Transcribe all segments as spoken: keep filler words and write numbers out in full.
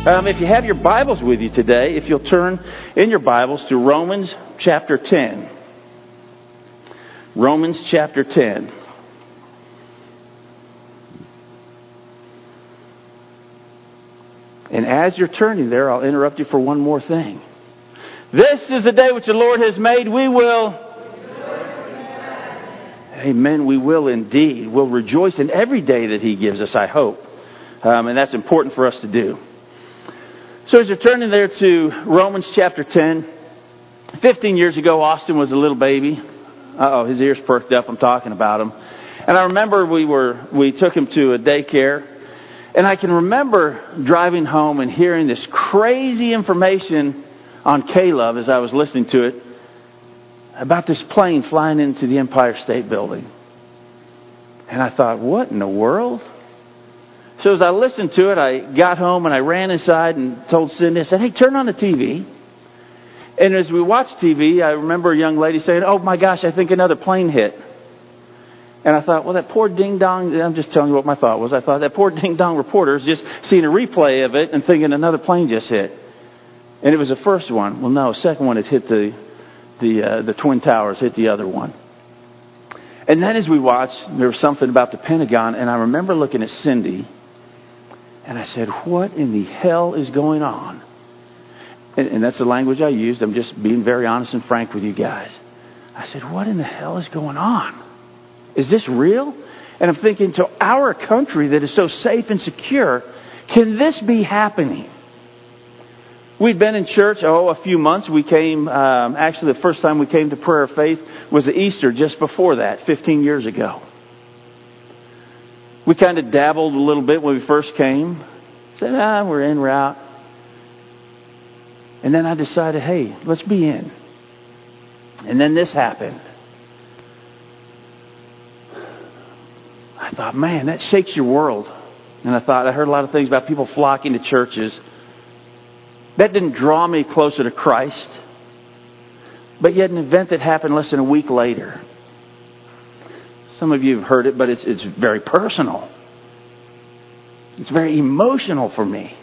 Um, if you have your Bibles with you today, if you'll turn in your Bibles to Romans chapter ten. Romans chapter ten. And as you're turning there, I'll interrupt you for one more thing. This is the day which the Lord has made. We will... Amen. We will indeed. We'll rejoice in every day that He gives us, I hope. Um, and that's important for us to do. So as you're turning there to Romans chapter ten, fifteen years ago, Austin was a little baby. Uh-oh, his ears perked up. I'm talking about him. And I remember we were we took him to a daycare. And I can remember driving home and hearing this crazy information on K-Love as I was listening to it about this plane flying into the Empire State Building. And I thought, what in the world? So as I listened to it, I got home and I ran inside and told Cindy, I said, hey, turn on the T V. And as we watched T V, I remember a young lady saying, oh my gosh, I think another plane hit. And I thought, well, that poor ding-dong, I'm just telling you what my thought was. I thought that poor ding-dong reporter is just seeing a replay of it and thinking another plane just hit. And it was the first one. Well, no, second one, it hit the, the, uh, the Twin Towers, hit the other one. And then as we watched, there was something about the Pentagon, and I remember looking at Cindy, and I said, what in the hell is going on? And, and that's the language I used. I'm just being very honest and frank with you guys. I said, what in the hell is going on? Is this real? And I'm thinking, to our country that is so safe and secure, can this be happening? We'd been in church, oh, a few months. We came, um, actually the first time we came to Prayer of Faith was at Easter just before that, fifteen years ago. We kind of dabbled a little bit when we first came. Said, ah, we're in, we're out. And then I decided, hey, let's be in. And then this happened. I thought, man, that shakes your world. And I thought, I heard a lot of things about people flocking to churches. That didn't draw me closer to Christ. But yet an event that happened less than a week later. Some of you have heard it, but it's it's very personal. It's very emotional for me.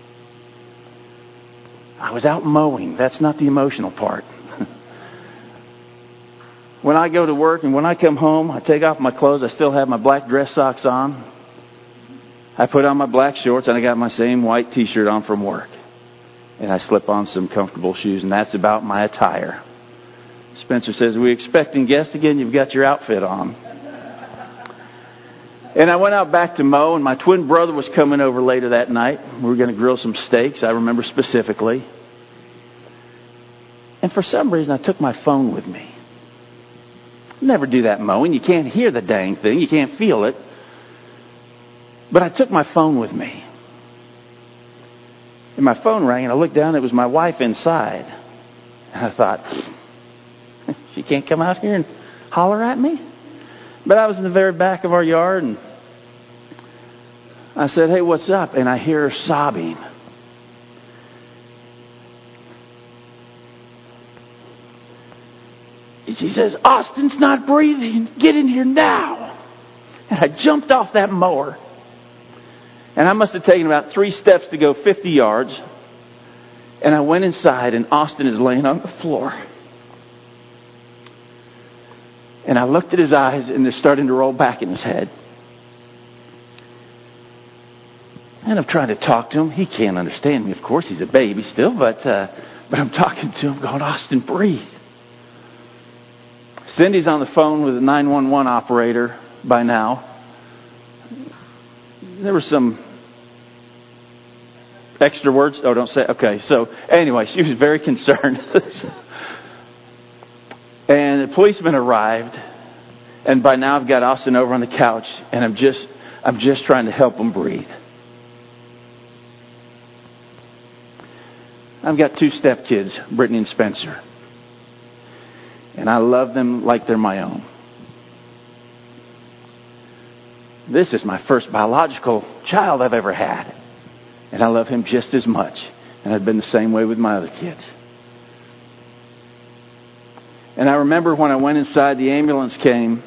I was out mowing. That's not the emotional part. When I go to work and when I come home, I take off my clothes. I still have my black dress socks on. I put on my black shorts and I got my same white t-shirt on from work. And I slip on some comfortable shoes, and that's about my attire. Spencer says, are we expecting guests again? You've got your outfit on. And I went out back to mow, and my twin brother was coming over later that night. We were going to grill some steaks, I remember specifically. And for some reason, I took my phone with me. Never do that mowing. You can't hear the dang thing. You can't feel it. But I took my phone with me. And my phone rang, and I looked down. It was my wife inside. And I thought, she can't come out here and holler at me? But I was in the very back of our yard, and I said, hey, what's up? And I hear her sobbing. And she says, Austin's not breathing. Get in here now. And I jumped off that mower. And I must have taken about three steps to go fifty yards. And I went inside, and Austin is laying on the floor. And I looked at his eyes, and they're starting to roll back in his head. And I'm trying to talk to him. He can't understand me. Of course, he's a baby still, but uh, but I'm talking to him, going, Austin, breathe. Cindy's on the phone with a nine one one operator by now. There were some extra words. Oh, don't say. Okay, so anyway, she was very concerned. And the policeman arrived, and by now I've got Austin over on the couch, and I'm just, I'm just trying to help him breathe. I've got two stepkids, Brittany and Spencer, and I love them like they're my own. This is my first biological child I've ever had, and I love him just as much, and I've been the same way with my other kids. And I remember when I went inside, the ambulance came.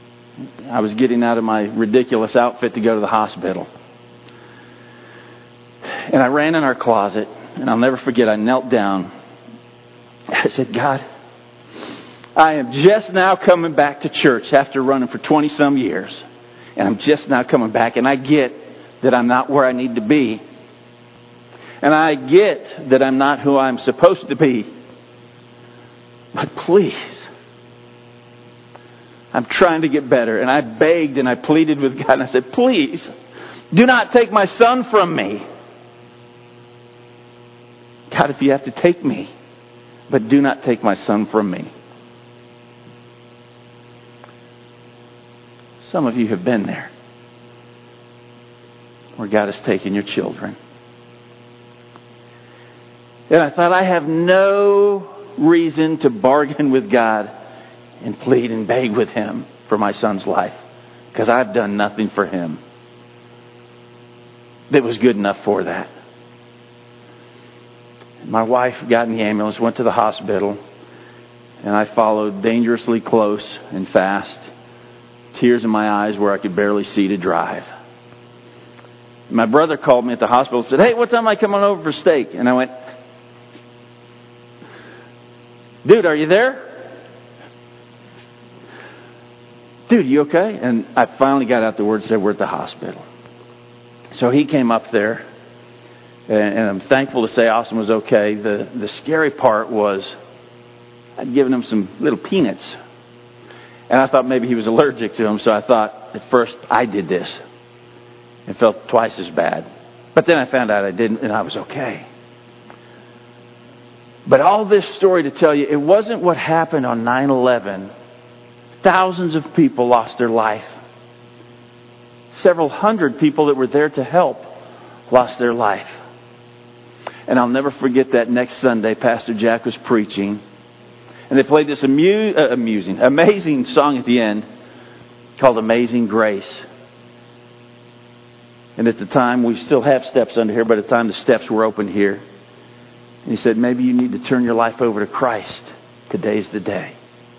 I was getting out of my ridiculous outfit to go to the hospital. And I ran in our closet, and I'll never forget, I knelt down. I said, God, I am just now coming back to church after running for twenty some years. And I'm just now coming back, and I get that I'm not where I need to be. And I get that I'm not who I'm supposed to be. But please, I'm trying to get better. And I begged and I pleaded with God, and I said, please, do not take my son from me. God, if you have to take me, but do not take my son from me. Some of you have been there, where God has taken your children. And I thought, I have no reason to bargain with God and plead and beg with Him for my son's life, because I've done nothing for him that was good enough for that. My wife got in the ambulance, went to the hospital, and I followed dangerously close and fast, tears in my eyes where I could barely see to drive. My brother called me at the hospital and said, hey, what time am I coming over for steak? And I went, dude, are you there? Dude, you okay? And I finally got out the word and said, we're at the hospital. So he came up there, and, and I'm thankful to say Austin was okay. The, the scary part was I'd given him some little peanuts. And I thought maybe he was allergic to them, so I thought at first I did this and felt twice as bad. But then I found out I didn't, and I was okay. But all this story to tell you, it wasn't what happened on nine eleven. Thousands of people lost their life. Several hundred people that were there to help lost their life. And I'll never forget that next Sunday, Pastor Jack was preaching. And they played this amu- uh, amusing, amazing song at the end called Amazing Grace. And at the time, we still have steps under here, but at the time the steps were open here. And he said, maybe you need to turn your life over to Christ. Today's the day.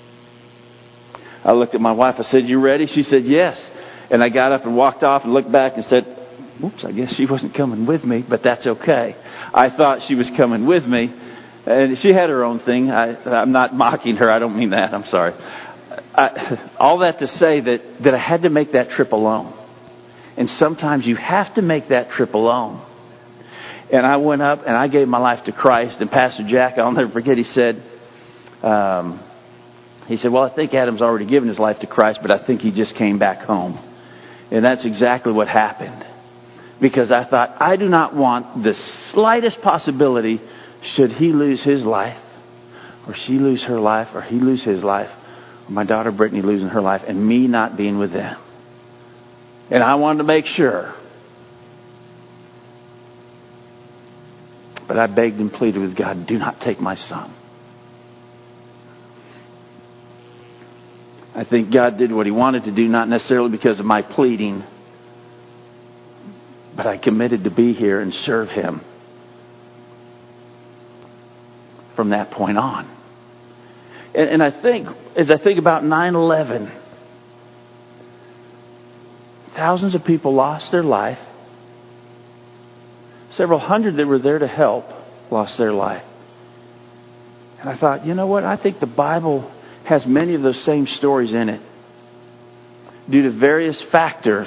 I looked at my wife. I said, you ready? She said, yes. And I got up and walked off and looked back and said, oops, I guess she wasn't coming with me, but that's okay. I thought she was coming with me. And she had her own thing. I, I'm not mocking her. I don't mean that. I'm sorry. I, all that to say that, that I had to make that trip alone. And sometimes you have to make that trip alone. And I went up and I gave my life to Christ. And Pastor Jack, I'll never forget, he said, um, he said, well, I think Adam's already given his life to Christ, but I think he just came back home. And that's exactly what happened. Because I thought, I do not want the slightest possibility, should he lose his life, or she lose her life, or he lose his life, or my daughter Brittany losing her life, and me not being with them. And I wanted to make sure. But I begged and pleaded with God, do not take my son. I think God did what He wanted to do, not necessarily because of my pleading, but I committed to be here and serve Him from that point on. And, and I think, as I think about nine eleven, thousands of people lost their life. Several hundred that were there to help lost their life. And I thought, you know what? I think the Bible has many of those same stories in it. Due to various factors,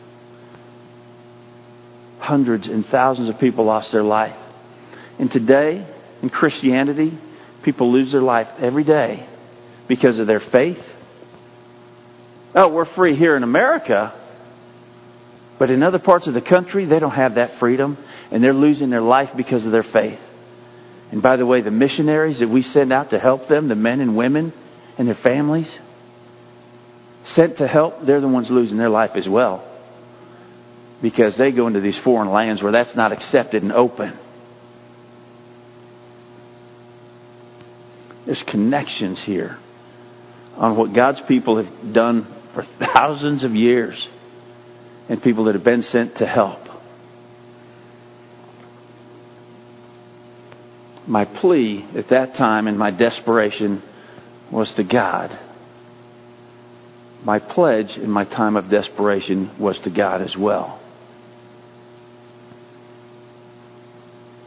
hundreds and thousands of people lost their life. And today, in Christianity, people lose their life every day because of their faith. Oh, we're free here in America, but in other parts of the country, they don't have that freedom, and they're losing their life because of their faith. And by the way, the missionaries that we send out to help them, the men and women and their families, sent to help, they're the ones losing their life as well. Because they go into these foreign lands where that's not accepted and open. There's connections here on what God's people have done for thousands of years, and people that have been sent to help. My plea at that time in my desperation was to God. My pledge in my time of desperation was to God as well.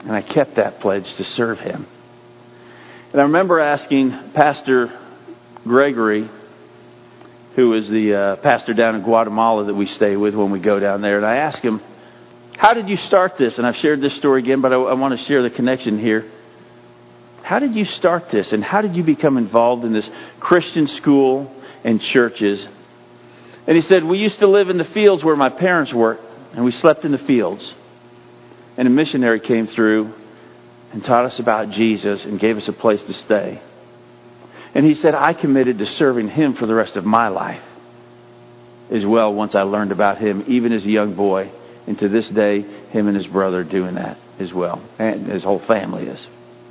And I kept that pledge to serve Him. And I remember asking Pastor Gregory, who is the uh, pastor down in Guatemala that we stay with when we go down there. And I asked him, how did you start this? And I've shared this story again, but I, I want to share the connection here. How did you start this? And how did you become involved in this Christian school and churches? And he said, we used to live in the fields where my parents worked, and we slept in the fields. And a missionary came through and taught us about Jesus and gave us a place to stay. And he said, I committed to serving Him for the rest of my life as well once I learned about Him, even as a young boy. And to this day, him and his brother are doing that as well. And his whole family is.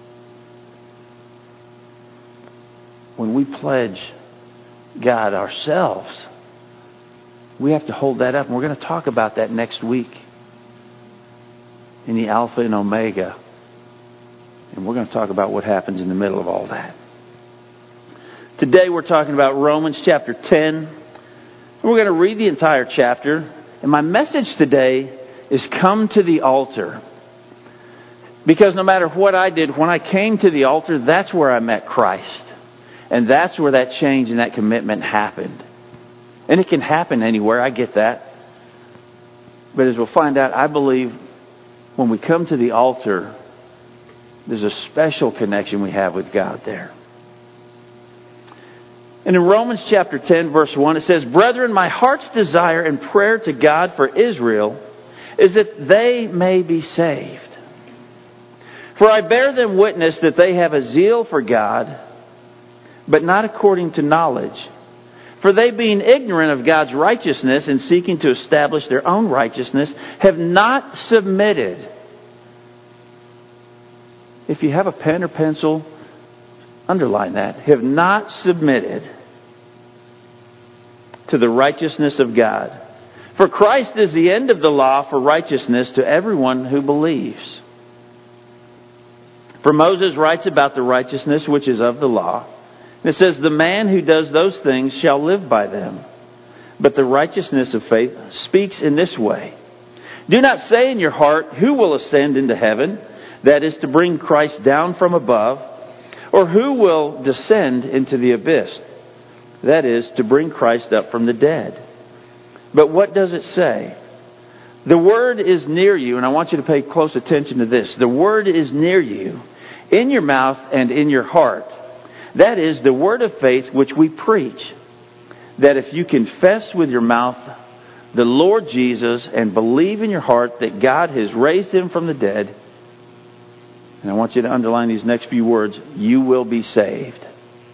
When we pledge God ourselves, we have to hold that up. And we're going to talk about that next week in the Alpha and Omega. And we're going to talk about what happens in the middle of all that. Today we're talking about Romans chapter ten. And we're going to read the entire chapter. And my message today is come to the altar. Because no matter what I did, when I came to the altar, that's where I met Christ. And that's where that change and that commitment happened. And it can happen anywhere, I get that. But as we'll find out, I believe when we come to the altar, there's a special connection we have with God there. And in Romans chapter ten, verse one, it says, Brethren, my heart's desire and prayer to God for Israel is that they may be saved. For I bear them witness that they have a zeal for God, but not according to knowledge. For they, being ignorant of God's righteousness and seeking to establish their own righteousness, have not submitted. If you have a pen or pencil, underline that. Have not submitted to the righteousness of God. For Christ is the end of the law for righteousness to everyone who believes. For Moses writes about the righteousness which is of the law. And it says, the man who does those things shall live by them. But the righteousness of faith speaks in this way. Do not say in your heart, who will ascend into heaven? That is to bring Christ down from above. Or who will descend into the abyss? That is to bring Christ up from the dead. But what does it say? The word is near you, and I want you to pay close attention to this. The word is near you, in your mouth and in your heart. That is the word of faith which we preach. That if you confess with your mouth the Lord Jesus and believe in your heart that God has raised Him from the dead, and I want you to underline these next few words, you will be saved.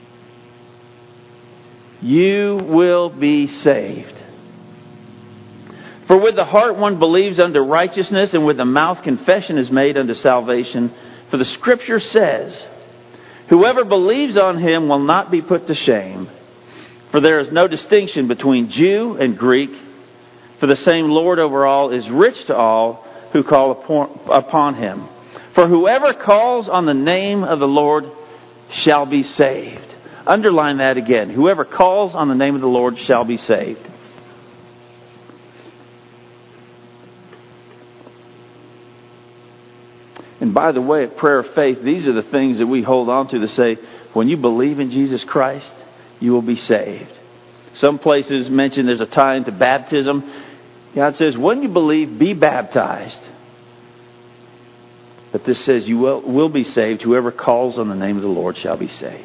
You will be saved. For with the heart one believes unto righteousness, and with the mouth confession is made unto salvation. For the Scripture says, whoever believes on Him will not be put to shame. For there is no distinction between Jew and Greek. For the same Lord over all is rich to all who call upon Him. For whoever calls on the name of the Lord shall be saved. Underline that again. Whoever calls on the name of the Lord shall be saved. And by the way, at Prayer of Faith, these are the things that we hold on to to say, when you believe in Jesus Christ, you will be saved. Some places mention there's a tie into baptism. God says, when you believe, be baptized. But this says you will, will be saved. Whoever calls on the name of the Lord shall be saved.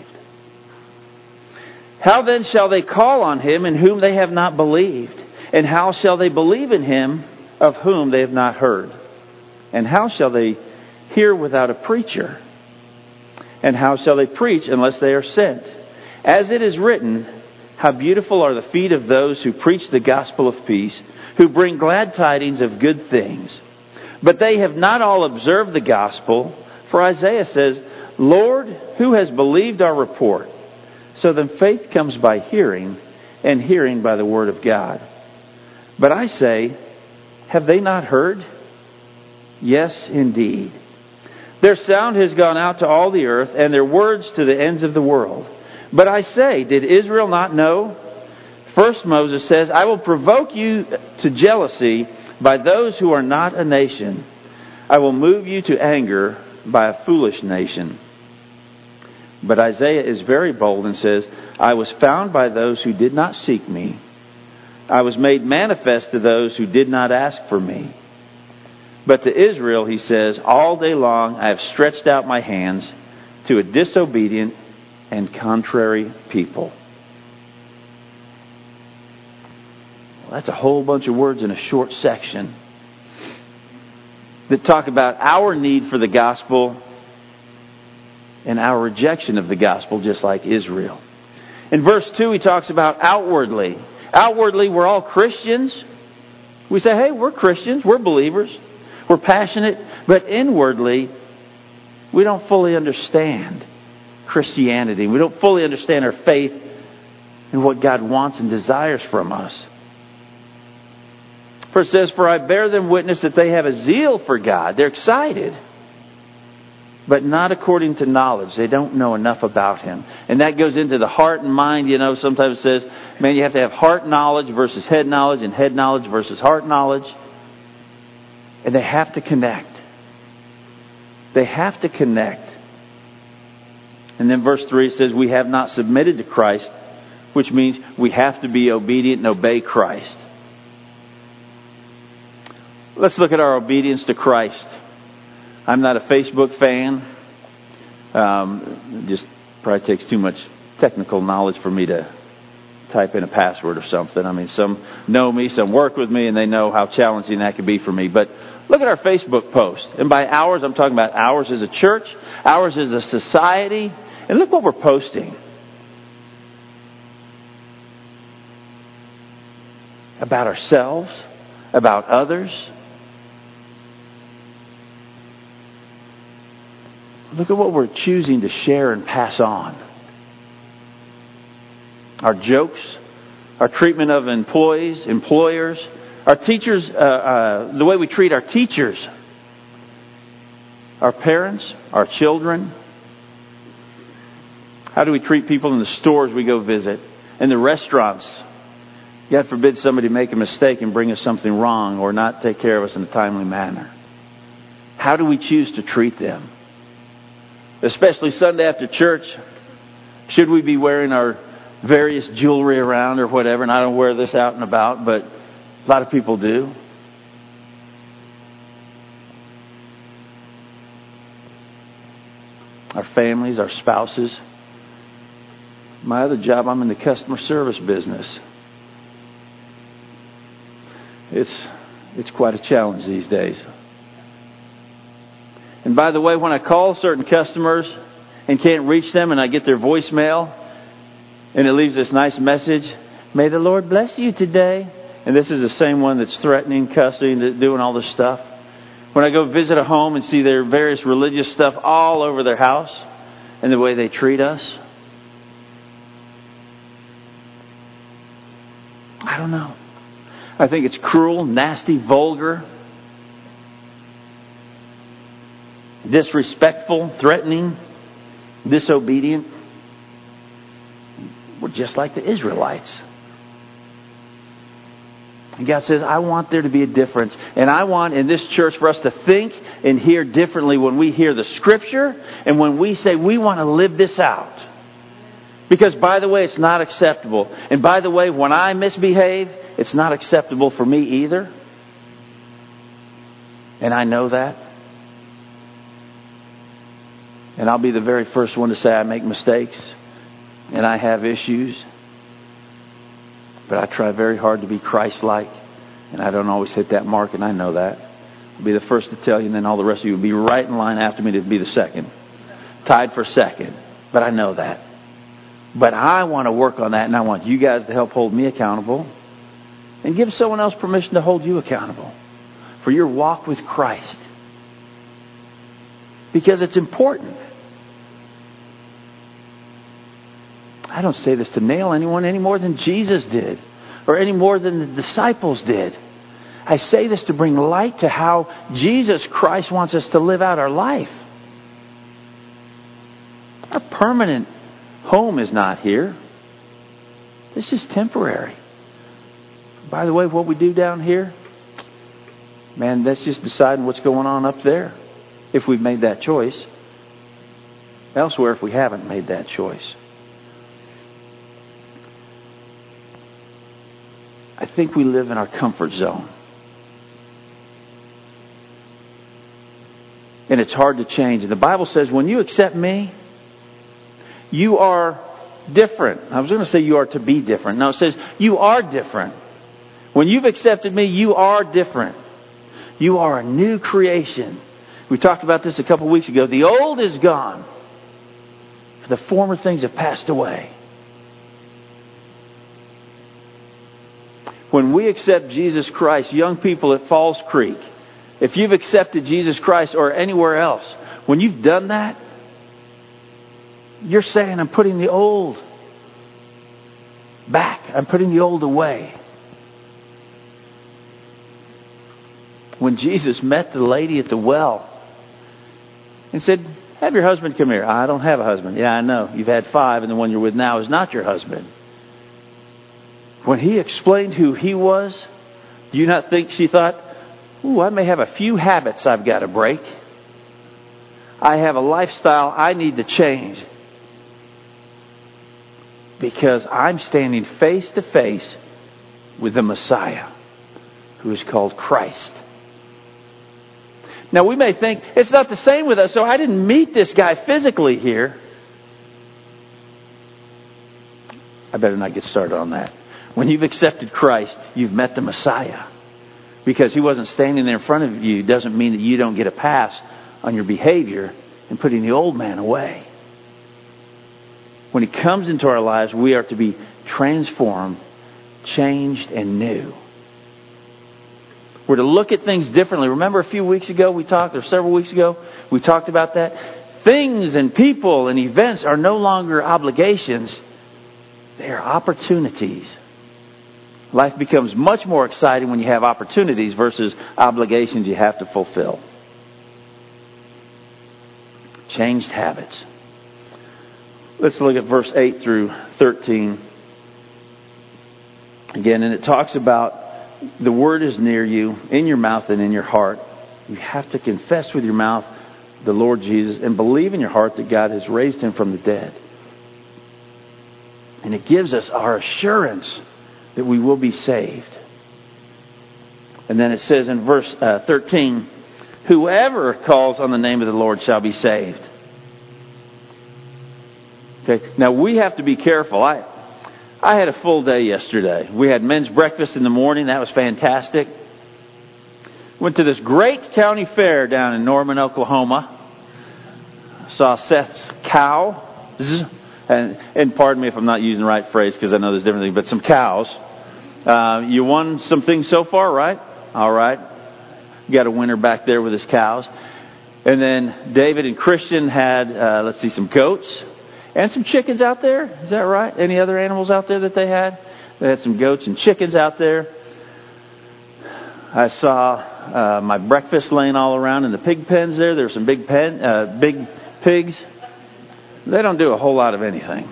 How then shall they call on Him in whom they have not believed? And how shall they believe in Him of whom they have not heard? And how shall they hear without a preacher? And how shall they preach unless they are sent? As it is written, how beautiful are the feet of those who preach the gospel of peace, who bring glad tidings of good things. But they have not all observed the gospel. For Isaiah says, Lord, who has believed our report? So then faith comes by hearing, and hearing by the word of God. But I say, have they not heard? Yes, indeed. Their sound has gone out to all the earth, and their words to the ends of the world. But I say, did Israel not know? First Moses says, I will provoke you to jealousy by those who are not a nation. I will move you to anger by a foolish nation. But Isaiah is very bold and says, I was found by those who did not seek me. I was made manifest to those who did not ask for me. But to Israel, he says, all day long I have stretched out my hands to a disobedient and contrary people. Well, that's a whole bunch of words in a short section that talk about our need for the gospel and our rejection of the gospel, just like Israel. In verse two, he talks about outwardly. Outwardly, we're all Christians. We say, hey, we're Christians, we're believers, we're passionate. But inwardly, we don't fully understand Christianity. We don't fully understand our faith and what God wants and desires from us. For it says, for I bear them witness that they have a zeal for God. They're excited, but not according to knowledge. They don't know enough about Him. And that goes into the heart and mind. You know, sometimes it says, man, you have to have heart knowledge versus head knowledge, and head knowledge versus heart knowledge. And they have to connect. They have to connect. And then verse three says, we have not submitted to Christ, which means we have to be obedient and obey Christ. Let's look at our obedience to Christ. I'm not a Facebook fan. Um, it just probably takes too much technical knowledge for me to type in a password or something. I mean, some know me, some work with me, and they know how challenging that can be for me. But look at our Facebook post. And by ours, I'm talking about ours as a church, ours as a society. And look what we're posting. About ourselves, about others. Look at what we're choosing to share and pass on. Our jokes, our treatment of employees, employers, our teachers, uh, uh, the way we treat our teachers, our parents, our children. How do we treat people in the stores we go visit, in the restaurants? God forbid somebody make a mistake and bring us something wrong or not take care of us in a timely manner. How do we choose to treat them? Especially Sunday after church, should we be wearing our various jewelry around or whatever? And I don't wear this out and about, but a lot of people do. Our families, our spouses. My other job, I'm in the customer service business. It's it's quite a challenge these days. And by the way, when I call certain customers and can't reach them and I get their voicemail and it leaves this nice message, may the Lord bless you today. And this is the same one that's threatening, cussing, doing all this stuff. When I go visit a home and see their various religious stuff all over their house and the way they treat us, I don't know. I think it's cruel, nasty, vulgar, disrespectful, threatening, disobedient. We're just like the Israelites. And God says, I want there to be a difference. And I want in this church for us to think and hear differently when we hear the Scripture and when we say we want to live this out. Because, by the way, it's not acceptable. And by the way, when I misbehave, it's not acceptable for me either. And I know that. And I'll be the very first one to say I make mistakes and I have issues. But I try very hard to be Christ-like. And I don't always hit that mark, and I know that. I'll be the first to tell you, and then all the rest of you will be right in line after me to be the second. Tied for second. But I know that. But I want to work on that, and I want you guys to help hold me accountable. And give someone else permission to hold you accountable for your walk with Christ. Because it's important. I don't say this to nail anyone any more than Jesus did. Or any more than the disciples did. I say this to bring light to how Jesus Christ wants us to live out our life. Our permanent home is not here. This is temporary. By the way, what we do down here, man, that's just deciding what's going on up there if we've made that choice. Elsewhere if we haven't made that choice. I think we live in our comfort zone. And it's hard to change. And the Bible says when you accept me, you are different. I was going to say you are to be different. No, it says you are different. When you've accepted me, you are different. You are a new creation. We talked about this a couple weeks ago. The old is gone. The former things have passed away. When we accept Jesus Christ, young people at Falls Creek, if you've accepted Jesus Christ or anywhere else, when you've done that, you're saying, I'm putting the old back. I'm putting the old away. When Jesus met the lady at the well and said, have your husband come here. I don't have a husband. Yeah, I know. You've had five and the one you're with now is not your husband. When he explained who he was, do you not think she thought, ooh, I may have a few habits I've got to break. I have a lifestyle I need to change. Because I'm standing face to face with the Messiah, who is called Christ. Now we may think, it's not the same with us, so I didn't meet this guy physically here. I better not get started on that. When you've accepted Christ, you've met the Messiah. Because he wasn't standing there in front of you doesn't mean that you don't get a pass on your behavior and putting the old man away. When he comes into our lives, we are to be transformed, changed, and new. We're to look at things differently. Remember a few weeks ago we talked, or several weeks ago, we talked about that? Things and people and events are no longer obligations. They are opportunities. Life becomes much more exciting when you have opportunities versus obligations you have to fulfill. Changed habits. Let's look at verse eight through thirteen. Again, and it talks about the word is near you, in your mouth and in your heart. You have to confess with your mouth the Lord Jesus and believe in your heart that God has raised him from the dead. And it gives us our assurance that we will be saved. And then it says in verse uh, thirteen, whoever calls on the name of the Lord shall be saved. Okay, now we have to be careful. I I had a full day yesterday. We had men's breakfast in the morning. That was fantastic. Went to this great county fair down in Norman, Oklahoma. Saw Seth's cow. And, and pardon me if I'm not using the right phrase because I know there's different things, but some cows. Uh, you won some things so far, right? All right. You got a winner back there with his cows. And then David and Christian had, uh, let's see, some goats. And some chickens out there. Is that right? Any other animals out there that they had? They had some goats and chickens out there. I saw uh, my breakfast laying all around in the pig pens there. There were some big pen, uh, big pigs. They don't do a whole lot of anything.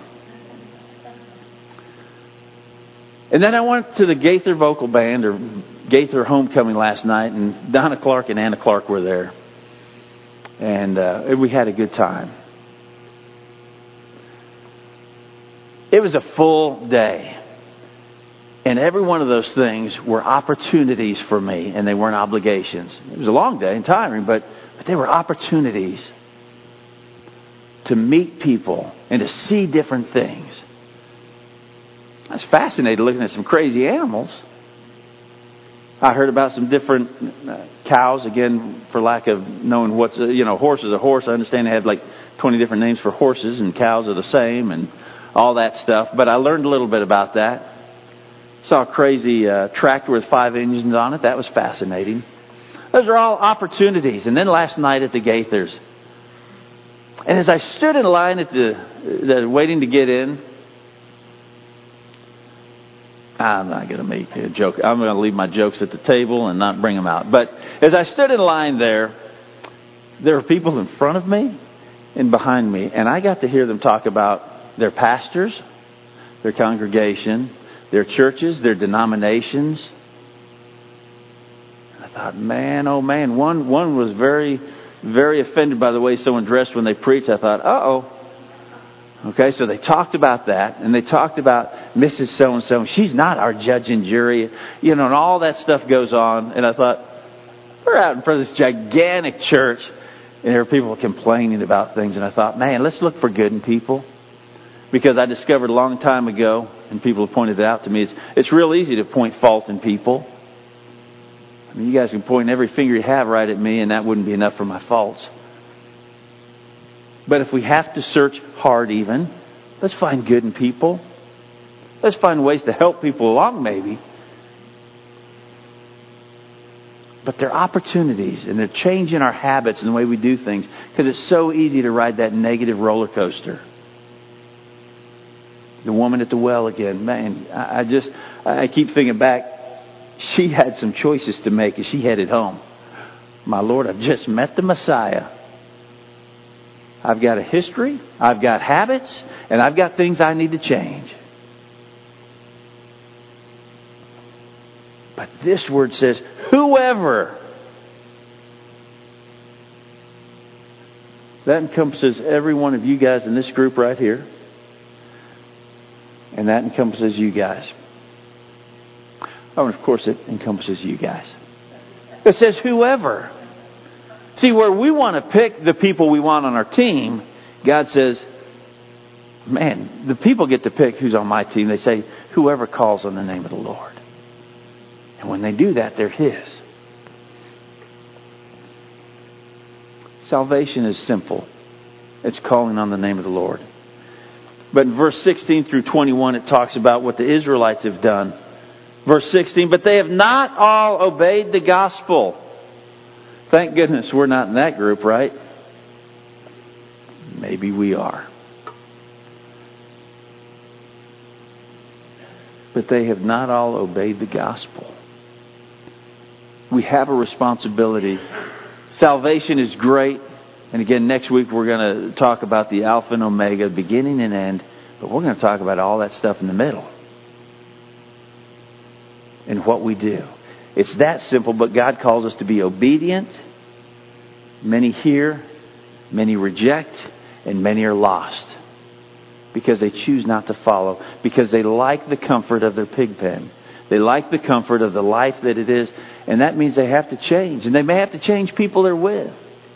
And then I went to the Gaither Vocal Band, or Gaither Homecoming last night, and Donna Clark and Anna Clark were there. And uh, we had a good time. It was a full day. And every one of those things were opportunities for me, and they weren't obligations. It was a long day and tiring, but, but they were opportunities to meet people and to see different things. I was fascinated looking at some crazy animals. I heard about some different uh, cows, again, for lack of knowing what's, uh, you know, horse is a horse. I understand they had like twenty different names for horses, and cows are the same, and all that stuff. But I learned a little bit about that. Saw a crazy uh, tractor with five engines on it. That was fascinating. Those are all opportunities. And then last night at the Gaithers. And as I stood in line at the, the waiting to get in, I'm not going to make a joke. I'm going to leave my jokes at the table and not bring them out. But as I stood in line there, there were people in front of me and behind me. And I got to hear them talk about their pastors, their congregation, their churches, their denominations. I thought, man, oh man. One one was very, very offended by the way someone dressed when they preached. I thought, uh-oh. Okay, so they talked about that, and they talked about Missus So-and-so. She's not our judge and jury, you know, and all that stuff goes on. And I thought, we're out in front of this gigantic church, and there are people complaining about things. And I thought, man, let's look for good in people. Because I discovered a long time ago, and people have pointed it out to me, it's, it's real easy to point fault in people. I mean, you guys can point every finger you have right at me, and that wouldn't be enough for my faults. But if we have to search hard even, let's find good in people. Let's find ways to help people along maybe. But there are opportunities, and they're changing our habits and the way we do things. Because it's so easy to ride that negative roller coaster. The woman at the well again. Man, I just, I keep thinking back. She had some choices to make as she headed home. My Lord, I've just met the Messiah. I've got a history, I've got habits, and I've got things I need to change. But this word says, whoever. That encompasses every one of you guys in this group right here. And that encompasses you guys. Oh, and of course it encompasses you guys. It says whoever. See, where we want to pick the people we want on our team, God says, man, the people get to pick who's on my team. They say, whoever calls on the name of the Lord. And when they do that, they're His. Salvation is simple. It's calling on the name of the Lord. But in verse sixteen through twenty-one, it talks about what the Israelites have done. Verse sixteen, but they have not all obeyed the gospel. Thank goodness we're not in that group, right? Maybe we are. But they have not all obeyed the gospel. We have a responsibility. Salvation is great. And again, next week we're going to talk about the Alpha and Omega, beginning and end. But we're going to talk about all that stuff in the middle. And what we do. It's that simple, but God calls us to be obedient. Many hear, many reject, and many are lost. Because they choose not to follow. Because they like the comfort of their pig pen. They like the comfort of the life that it is. And that means they have to change. And they may have to change people they're with.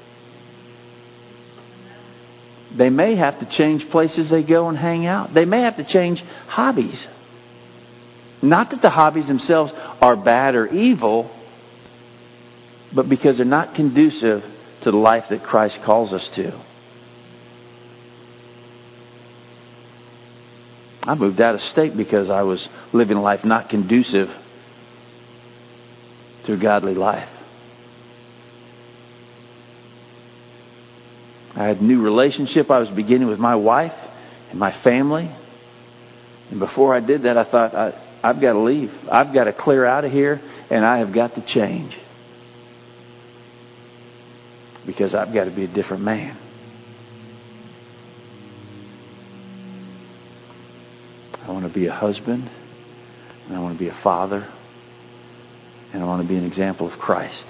They may have to change places they go and hang out. They may have to change hobbies. Not that the hobbies themselves are bad or evil, but because they're not conducive to the life that Christ calls us to. I moved out of state because I was living a life not conducive to a godly life. I had a new relationship I was beginning with my wife and my family. And before I did that, I thought, I, I've got to leave. I've got to clear out of here, and I have got to change. Because I've got to be a different man. I want to be a husband, and I want to be a father, and I want to be an example of Christ.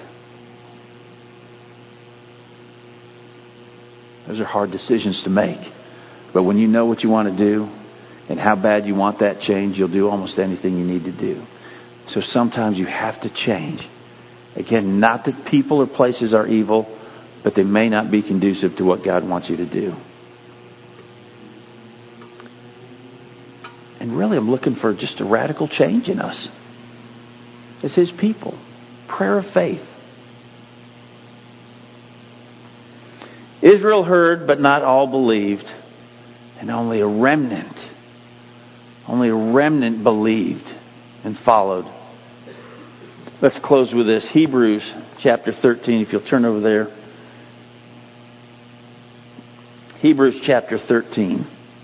Those are hard decisions to make. But when you know what you want to do and how bad you want that change, you'll do almost anything you need to do. So sometimes you have to change. Again, not that people or places are evil, but they may not be conducive to what God wants you to do. And really, I'm looking for just a radical change in us. As His people. Prayer of faith. Israel heard, but not all believed. And only a remnant, only a remnant believed and followed. Let's close with this. Hebrews chapter thirteen, if you'll turn over there. Hebrews chapter thirteen.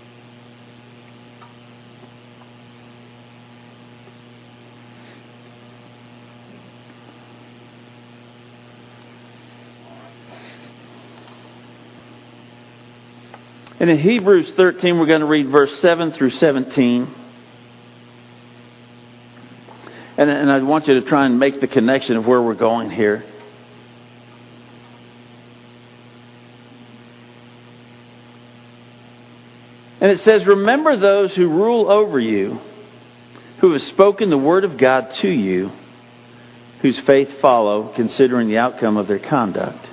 And in Hebrews thirteen, we're going to read verse seven through seventeen. And, and I want you to try and make the connection of where we're going here. And it says, remember those who rule over you, who have spoken the word of God to you, whose faith follow, considering the outcome of their conduct.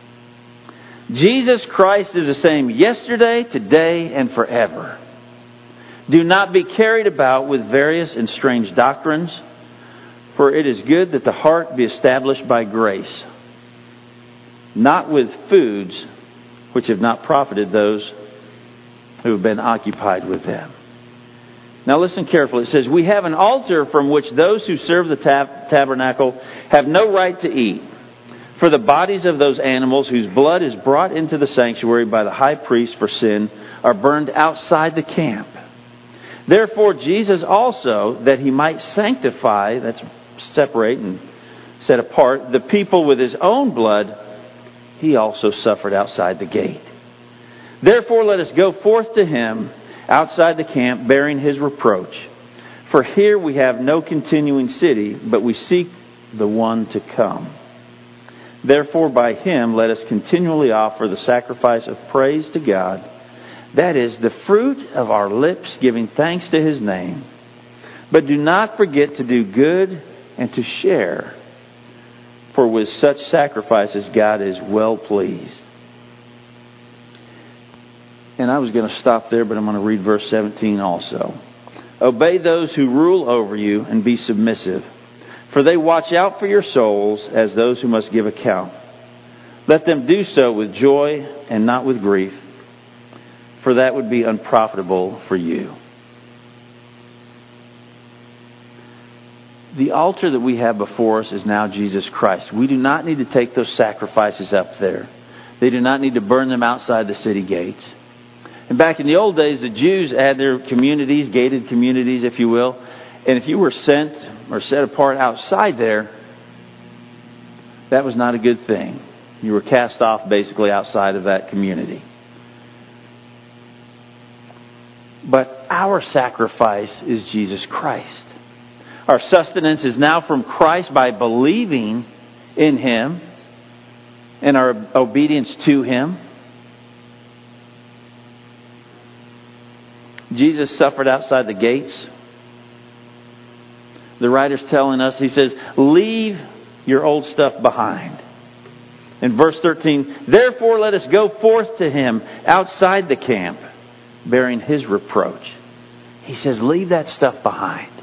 Jesus Christ is the same yesterday, today, and forever. Do not be carried about with various and strange doctrines, for it is good that the heart be established by grace, not with foods which have not profited those who have been occupied with them. Now listen carefully. It says, we have an altar from which those who serve the tab- tabernacle have no right to eat. For the bodies of those animals whose blood is brought into the sanctuary by the high priest for sin are burned outside the camp. Therefore Jesus also, that he might sanctify, that's separate and set apart, the people with his own blood, he also suffered outside the gate. Therefore let us go forth to him outside the camp, bearing his reproach. For here we have no continuing city, but we seek the one to come. Therefore by him let us continually offer the sacrifice of praise to God, that is, the fruit of our lips, giving thanks to his name. But do not forget to do good and to share, for with such sacrifices God is well pleased. And I was going to stop there, but I'm going to read verse seventeen also. Obey those who rule over you and be submissive, for they watch out for your souls as those who must give account. Let them do so with joy and not with grief, for that would be unprofitable for you. The altar that we have before us is now Jesus Christ. We do not need to take those sacrifices up there. They do not need to burn them outside the city gates. And back in the old days, the Jews had their communities, gated communities, if you will. And if you were sent or set apart outside there, that was not a good thing. You were cast off basically outside of that community. But our sacrifice is Jesus Christ. Our sustenance is now from Christ by believing in him and our obedience to him. Jesus suffered outside the gates. The writer's telling us, he says, leave your old stuff behind. In verse thirteen, therefore let us go forth to him outside the camp, bearing his reproach. He says, leave that stuff behind.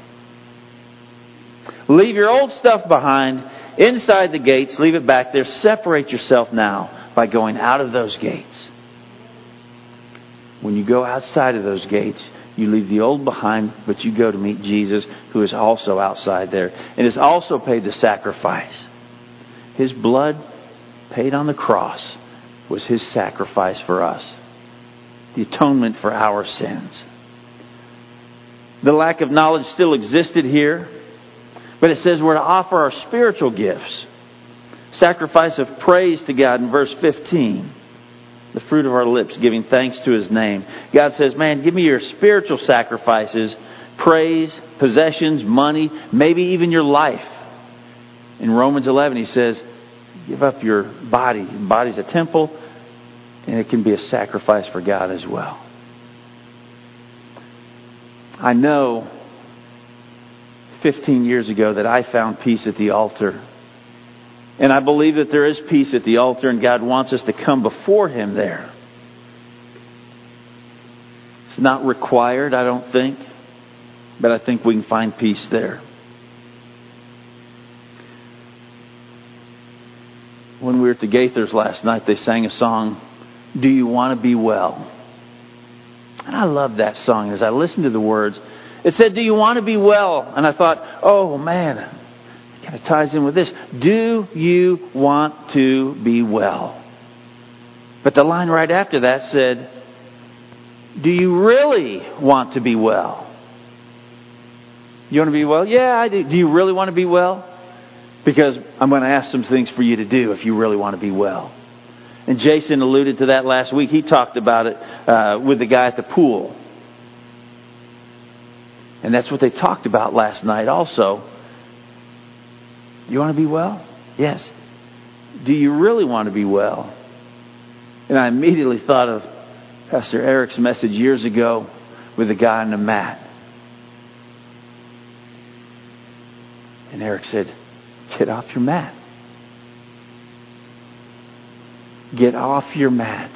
Leave your old stuff behind inside the gates. Leave it back there. Separate yourself now by going out of those gates. When you go outside of those gates, you leave the old behind, but you go to meet Jesus, who is also outside there and has also paid the sacrifice. His blood paid on the cross was his sacrifice for us. The atonement for our sins. The lack of knowledge still existed here, but it says we're to offer our spiritual gifts. Sacrifice of praise to God in verse fifteen. The fruit of our lips, giving thanks to his name. God says, man, give me your spiritual sacrifices, praise, possessions, money, maybe even your life. In Romans eleven, he says, give up your body. Your body's a temple, and it can be a sacrifice for God as well. I know fifteen years ago that I found peace at the altar. And I believe that there is peace at the altar, and God wants us to come before him there. It's not required, I don't think, but I think we can find peace there. When we were at the Gaithers last night, they sang a song, Do You Want to Be Well? And I love that song. As I listened to the words, it said, do you want to be well? And I thought, oh man, it kind of ties in with this. Do you want to be well? But the line right after that said, do you really want to be well? You want to be well? Yeah, I do. Do you really want to be well? Because I'm going to ask some things for you to do if you really want to be well. And Jason alluded to that last week. He talked about it uh, with the guy at the pool. And that's what they talked about last night also. You want to be well? Yes. Do you really want to be well? And I immediately thought of Pastor Eric's message years ago with the guy on the mat. And Eric said, get off your mat. Get off your mat.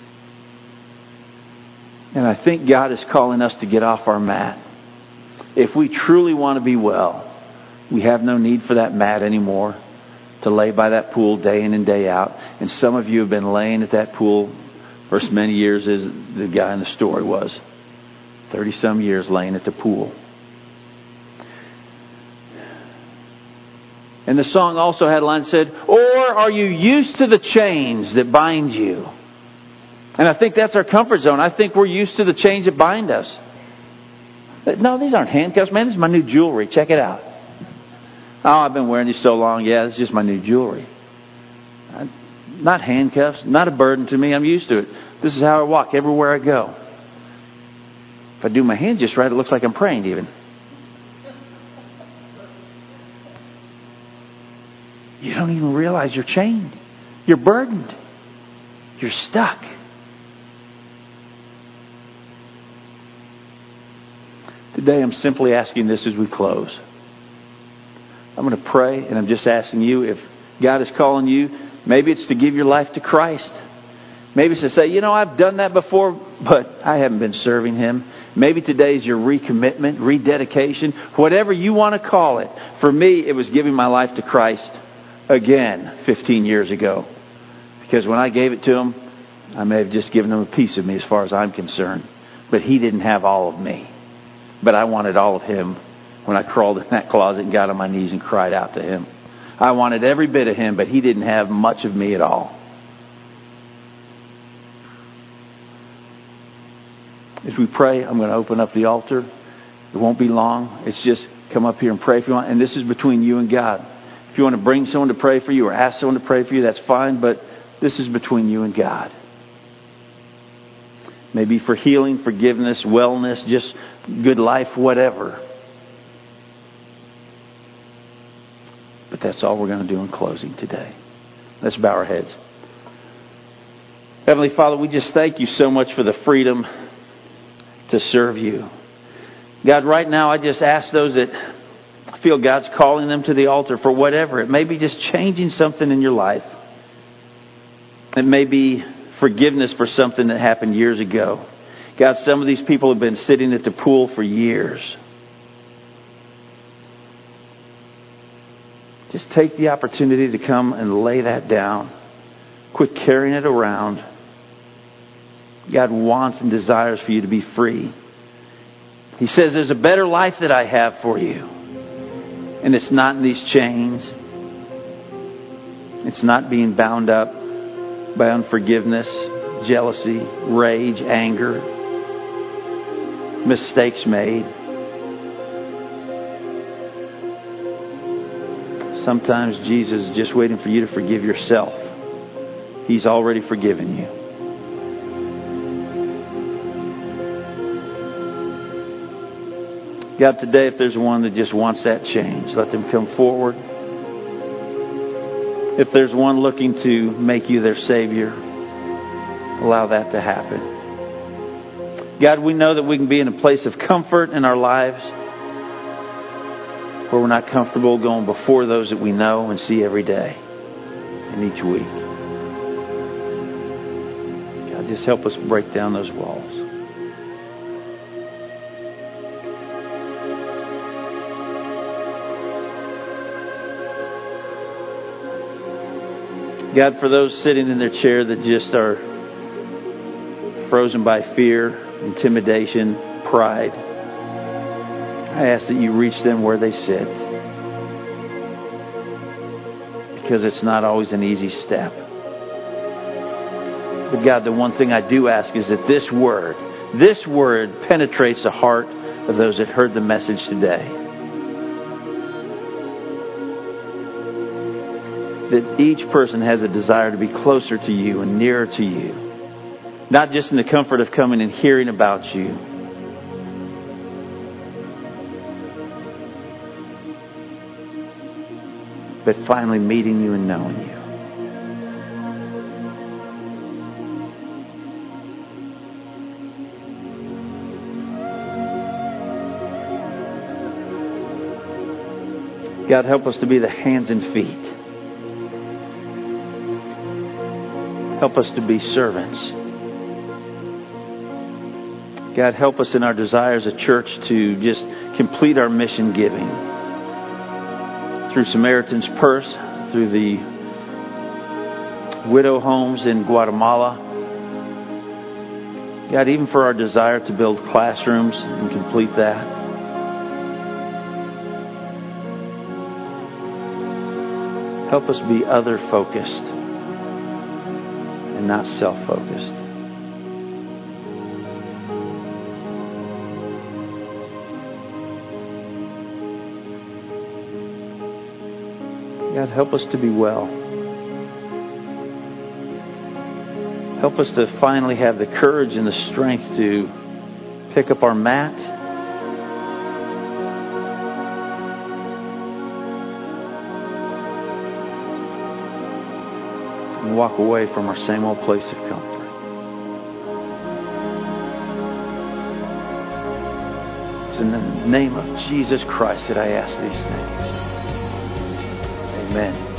And I think God is calling us to get off our mat. If we truly want to be well, we have no need for that mat anymore, to lay by that pool day in and day out. And some of you have been laying at that pool for as many years as the guy in the story was. thirty-some years laying at the pool. And the song also had a line that said, or are you used to the chains that bind you? And I think that's our comfort zone. I think we're used to the chains that bind us. No, these aren't handcuffs, man. This is my new jewelry. Check it out. Oh, I've been wearing these so long. Yeah, it's just my new jewelry. Not handcuffs, not a burden to me. I'm used to it. This is how I walk everywhere I go. If I do my hands just right, it looks like I'm praying even. You don't even realize you're chained. You're burdened. You're stuck. Today I'm simply asking this as we close. I'm going to pray, and I'm just asking you, if God is calling you, maybe it's to give your life to Christ. Maybe it's to say, you know, I've done that before, but I haven't been serving Him. Maybe today is your recommitment, rededication, whatever you want to call it. For me, it was giving my life to Christ again fifteen years ago. Because when I gave it to Him, I may have just given Him a piece of me as far as I'm concerned. But He didn't have all of me. But I wanted all of Him when I crawled in that closet and got on my knees and cried out to Him. I wanted every bit of Him, but He didn't have much of me at all. As we pray, I'm going to open up the altar. It won't be long. It's just come up here and pray if you want. And this is between you and God. If you want to bring someone to pray for you or ask someone to pray for you, that's fine. But this is between you and God. Maybe for healing, forgiveness, wellness, just good life, whatever. But that's all we're going to do in closing today. Let's bow our heads. Heavenly Father, we just thank you so much for the freedom to serve you. God, right now I just ask those that feel God's calling them to the altar for whatever. It may be just changing something in your life. It may be forgiveness for something that happened years ago. God, some of these people have been sitting at the pool for years. Just take the opportunity to come and lay that down. Quit carrying it around. God wants and desires for you to be free. He says there's a better life that I have for you. And it's not in these chains. It's not being bound up by unforgiveness, jealousy, rage, anger, mistakes made. Sometimes Jesus is just waiting for you to forgive yourself. He's already forgiven you. God, today if there's one that just wants that change, let them come forward. If there's one looking to make you their Savior, allow that to happen. God, we know that we can be in a place of comfort in our lives where we're not comfortable going before those that we know and see every day and each week. God, just help us break down those walls. God, for those sitting in their chair that just are frozen by fear, intimidation, pride, I ask that you reach them where they sit. Because it's not always an easy step. But God, the one thing I do ask is that this word, this word penetrates the heart of those that heard the message today. That each person has a desire to be closer to you and nearer to you. Not just in the comfort of coming and hearing about you. but finally meeting you and knowing you. God, help us to be the hands and feet. Help us to be servants. God, help us in our desire as a church to just complete our mission giving. Through Samaritan's Purse, through the widow homes in Guatemala. God, even for our desire to build classrooms and complete that. Help us be other-focused and not self-focused. God, help us to be well. Help us to finally have the courage and the strength to pick up our mat and walk away from our same old place of comfort. It's in the name of Jesus Christ that I ask these things. Amen.